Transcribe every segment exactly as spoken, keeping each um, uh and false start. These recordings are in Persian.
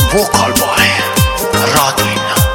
vocal boy Radin.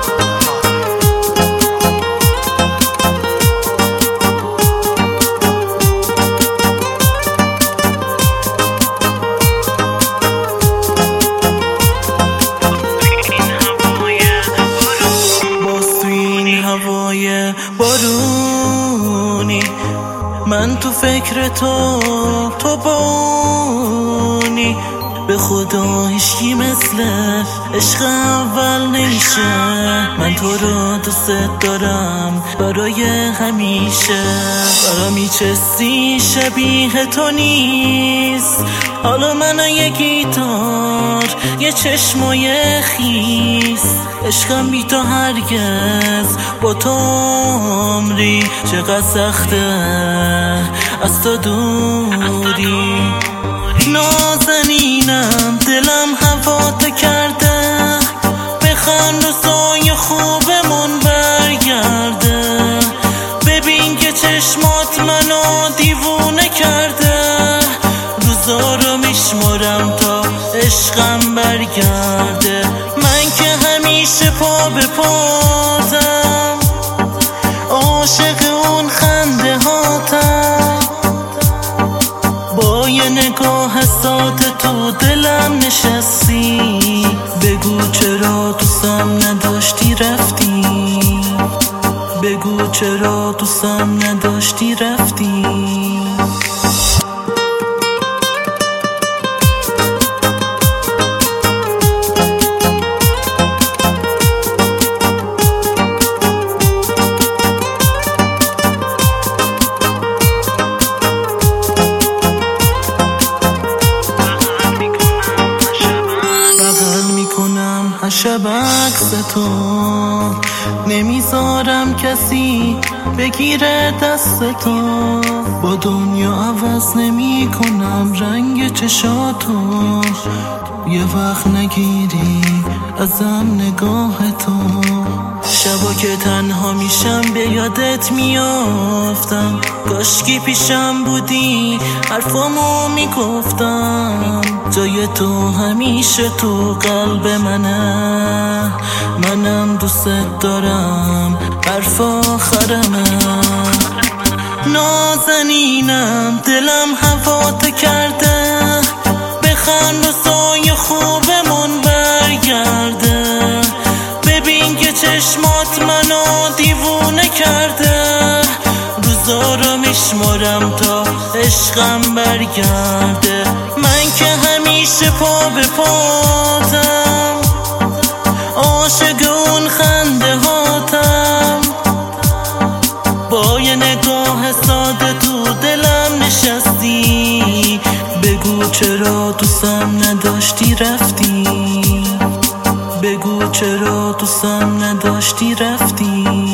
بارونی من تو فکر تو تو بونی به خدا هیچکی مثل عشق اول نمیشه. من تو رو دوست دارم برای همیشه. برا میچستی شبیه تو نیست. حالا من یه گیتار یه چشم و یه خیس. عشقم بی تو هرگز با تو عمری چقدر سخته از تو دوری. نازنینم دلم هواتو کرده بخند و سایه خوبمون برگرده. ببین که چشمات منو دیوونه کرده. روزا رو میشمارم تا عشقم برگرده. من که همیشه پا به پاتم عاشق اون خنده هاتم. با یه نگاه ساده تو دلم نشستی. بگو چرا دوستم نداشتی رفتی. بگو چرا دوستم نداشتی رفتی. شب عکس تو نمیذارم کسی بگیره دست تو. با دنیا عوض نمی کنم رنگ چشاتو. یه وقت نگیری ازم نگاه تو. شبا که تنها میشم به یادت میافتم. کاشکی پیشم بودی حرفامو میگفتم. جای تو همیشه تو قلب منه. منم دوست دارم حرف آخرمه. نازنینم دلم هواتو کرده بخند و سایه خوبمون برگرده. ببین که چشمات منو دیوونه کرده. روزا رو میشمارم تا عشقم برگرده. من که همیشه پا به پاتم عاشق اون خنده هاتم. با یه نگاه ساده تو دلم نشستی. بگو چرا دوستم نداشتی رفتی. بگو چرا دوستم نداشتی رفتی.